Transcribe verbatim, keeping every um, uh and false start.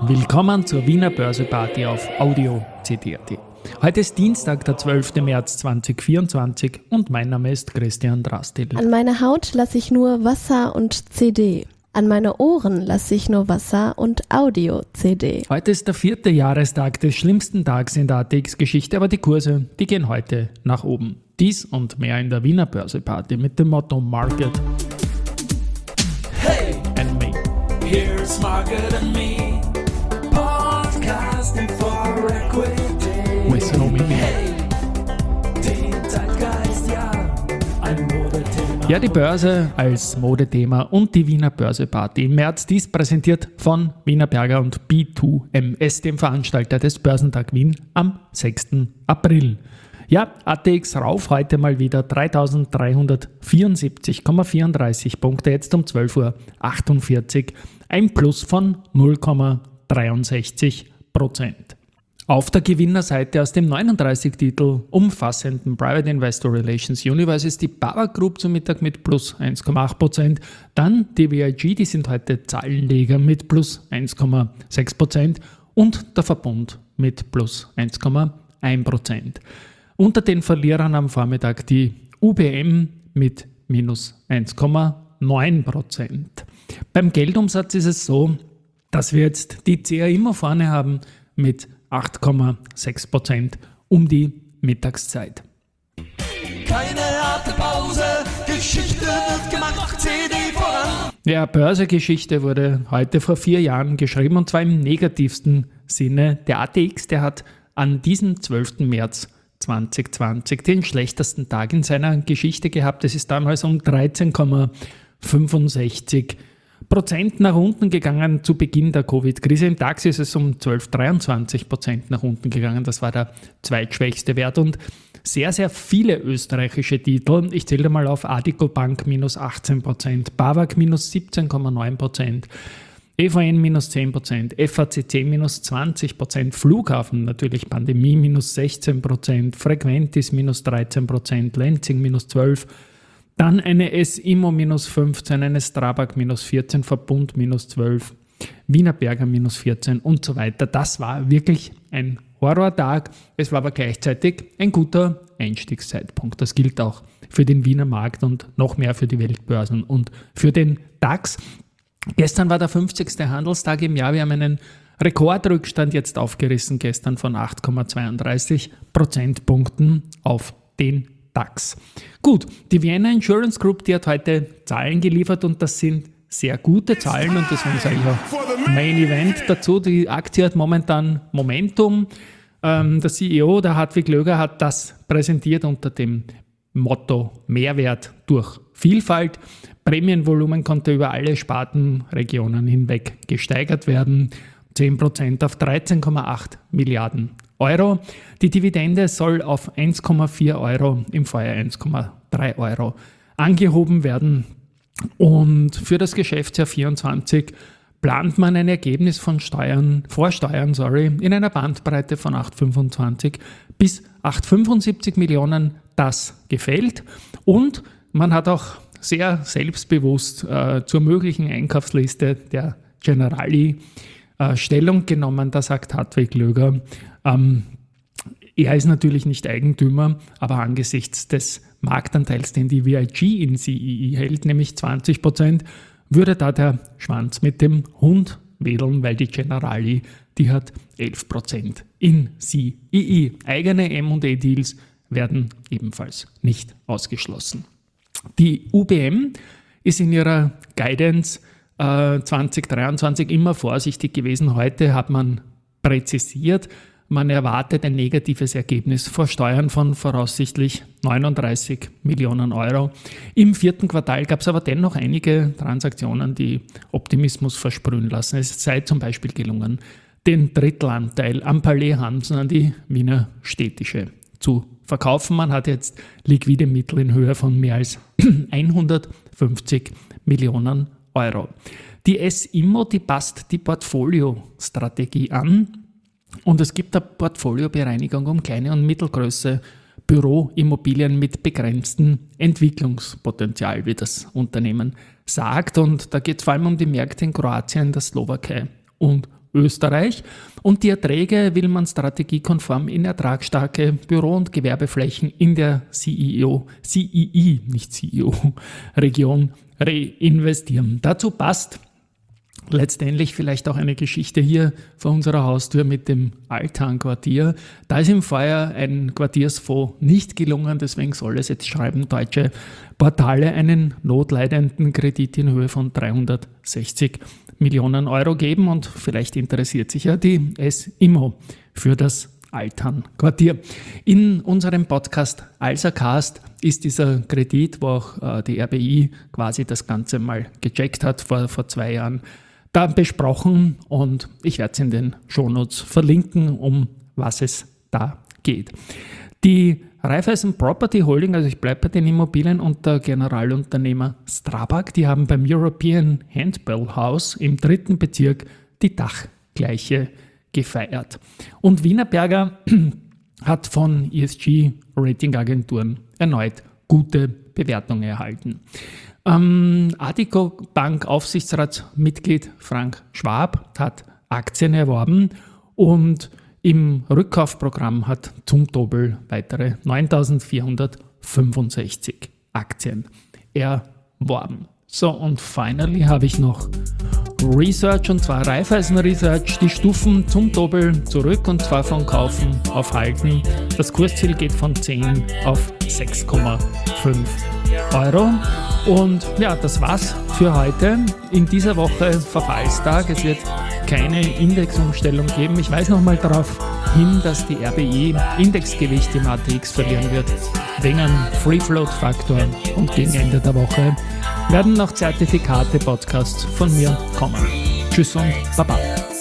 Willkommen zur Wiener Börseparty auf Audio C D A T. Heute ist Dienstag, der zwölften März zweitausendvierundzwanzig und mein Name ist Christian Drastil. An meine Haut lasse ich nur Wasser und C D. An meine Ohren lasse ich nur Wasser und Audio-C D. Heute ist der vierte Jahrestag des schlimmsten Tags in der A T X-Geschichte, aber die Kurse, die gehen heute nach oben. Dies und mehr in der Wiener Börseparty mit dem Motto Market Hey, and Me. here's Market and Me, podcasting for equity. With Romy B. Hey, den Zeitgeist, ja, ein Modethema. Ja, die Börse als Modethema und die Wiener Börseparty im März. Dies präsentiert von Wienerberger und B zwei M S, dem Veranstalter des Börsentag Wien am sechsten April. Ja, A T X rauf heute mal wieder dreitausenddreihundertvierundsiebzig Komma vierunddreißig Punkte, jetzt um zwölf Uhr achtundvierzig, ein Plus von null Komma dreiundsechzig Prozent. Auf der Gewinnerseite aus dem neununddreißig Titel umfassenden Private Investor Relations Universe ist die Bauer Group zum Mittag mit plus eins Komma acht Prozent, dann die W I G, die sind heute Zahlenleger mit plus eins Komma sechs Prozent und der Verbund mit plus eins Komma eins Prozent. Unter den Verlierern am Vormittag die U B M mit minus eins Komma neun Prozent. Beim Geldumsatz ist es so, dass wir jetzt die C A immer vorne haben mit acht Komma sechs Prozent um die Mittagszeit. Keine harte Pause, Geschichte wird gemacht, C D voran. Ja, Börsegeschichte wurde heute vor vier Jahren geschrieben und zwar im negativsten Sinne. Der A T X, der hat an diesem zwölften März zweitausendzwanzig den schlechtesten Tag in seiner Geschichte gehabt. Es ist damals um dreizehn Komma fünfundsechzig Prozent nach unten gegangen zu Beginn der Covid-Krise. Im DAX ist es um zwölf Komma dreiundzwanzig Prozent nach unten gegangen. Das war der zweitschwächste Wert und sehr, sehr viele österreichische Titel. Ich zähle mal auf: Addiko Bank minus achtzehn Prozent, BAWAG minus siebzehn Komma neun Prozent, E V N minus zehn Prozent, F A C C minus zwanzig Prozent, Flughafen natürlich Pandemie minus sechzehn Prozent, Frequentis minus dreizehn Prozent, Lenzing minus zwölf Prozent, dann eine S-Immo minus fünfzehn, eine Strabag minus vierzehn, Verbund minus zwölf, Wienerberger minus vierzehn und so weiter. Das war wirklich ein Horrortag. Es war aber gleichzeitig ein guter Einstiegszeitpunkt. Das gilt auch für den Wiener Markt und noch mehr für die Weltbörsen und für den DAX. Gestern war der fünfzigste Handelstag im Jahr. Wir haben einen Rekordrückstand jetzt aufgerissen, gestern von acht Komma zweiunddreißig Prozentpunkten auf den DAX. Gut, die Vienna Insurance Group, die hat heute Zahlen geliefert und das sind sehr gute Zahlen und deswegen sage ich auch Main Event dazu. Die Aktie hat momentan Momentum. Ähm, der C E O, der Hartwig Löger, hat das präsentiert unter dem Motto Mehrwert durch Vielfalt. Prämienvolumen konnte über alle Spartenregionen hinweg gesteigert werden. zehn Prozent auf dreizehn Komma acht Milliarden Euro. Die Dividende soll auf eins Komma vier Euro, im Vorjahr eins Komma drei Euro angehoben werden. Und für das Geschäftsjahr vierundzwanzig plant man ein Ergebnis von Steuern, vor Steuern, sorry, in einer Bandbreite von acht Komma fünfundzwanzig bis acht Komma fünfundsiebzig Millionen. Das gefällt. Und man hat auch sehr selbstbewusst äh, zur möglichen Einkaufsliste der Generali äh, Stellung genommen. Da sagt Hartwig Löger, ähm, er ist natürlich nicht Eigentümer, aber angesichts des Marktanteils, den die W I G in C I I hält, nämlich zwanzig Prozent, würde da der Schwanz mit dem Hund wedeln, weil die Generali, die hat elf Prozent in C I I. Eigene M und A-Deals werden ebenfalls nicht ausgeschlossen. Die U B M ist in ihrer Guidance äh, zwanzig dreiundzwanzig immer vorsichtig gewesen. Heute hat man präzisiert, man erwartet ein negatives Ergebnis vor Steuern von voraussichtlich neununddreißig Millionen Euro. Im vierten Quartal gab es aber dennoch einige Transaktionen, die Optimismus versprühen lassen. Es sei zum Beispiel gelungen, den Drittelanteil am Palais Hansen an die Wiener Städtische zu verkaufen. Man hat jetzt liquide Mittel in Höhe von mehr als hundertfünfzig Millionen Euro. Die S-Immo, die passt die Portfoliostrategie an und es gibt eine Portfoliobereinigung um kleine und mittelgroße Büroimmobilien mit begrenztem Entwicklungspotenzial, wie das Unternehmen sagt. Und da geht es vor allem um die Märkte in Kroatien, der Slowakei und Österreich. Und die Erträge will man strategiekonform in ertragsstarke Büro- und Gewerbeflächen in der C E O, C E I, nicht C E O-Region reinvestieren. Dazu passt letztendlich vielleicht auch eine Geschichte hier vor unserer Haustür mit dem Altan-Quartier. Da ist im Vorjahr ein Quartiersfonds nicht gelungen, deswegen soll es jetzt schreiben deutsche Portale einen notleidenden Kredit in Höhe von dreihundertsechzig Millionen Euro geben und vielleicht interessiert sich ja die S-Immo für das Altan-Quartier. In unserem Podcast Alsercast ist dieser Kredit, wo auch äh, die R B I quasi das Ganze mal gecheckt hat vor, vor zwei Jahren, da besprochen und ich werde es in den Shownotes verlinken, um was es da geht. Die Raiffeisen Property Holding, also ich bleibe bei den Immobilien, und der Generalunternehmer Strabag, die haben beim European Handball House im dritten Bezirk die Dachgleiche gefeiert. Und Wienerberger hat von E S G-Ratingagenturen erneut gute Bewertungen erhalten. Ähm, Addiko Bank Aufsichtsratsmitglied Frank Schwab hat Aktien erworben und im Rückkaufprogramm hat Zumtobel weitere neuntausendvierhundertfünfundsechzig Aktien erworben. So, und finally habe ich noch Research, und zwar Raiffeisen Research, die Stufen Zumtobel zurück, und zwar von Kaufen auf Halten. Das Kursziel geht von zehn auf sechs Komma fünf Euro. Und ja, das war's für heute. In dieser Woche Verfallstag. Es wird keine Indexumstellung geben. Ich weise nochmal darauf hin, dass die R B I Indexgewicht im A T X verlieren wird, wegen einem Free-Float-Faktor, und gegen Ende der Woche werden noch Zertifikate-Podcasts von mir kommen. Tschüss und Baba.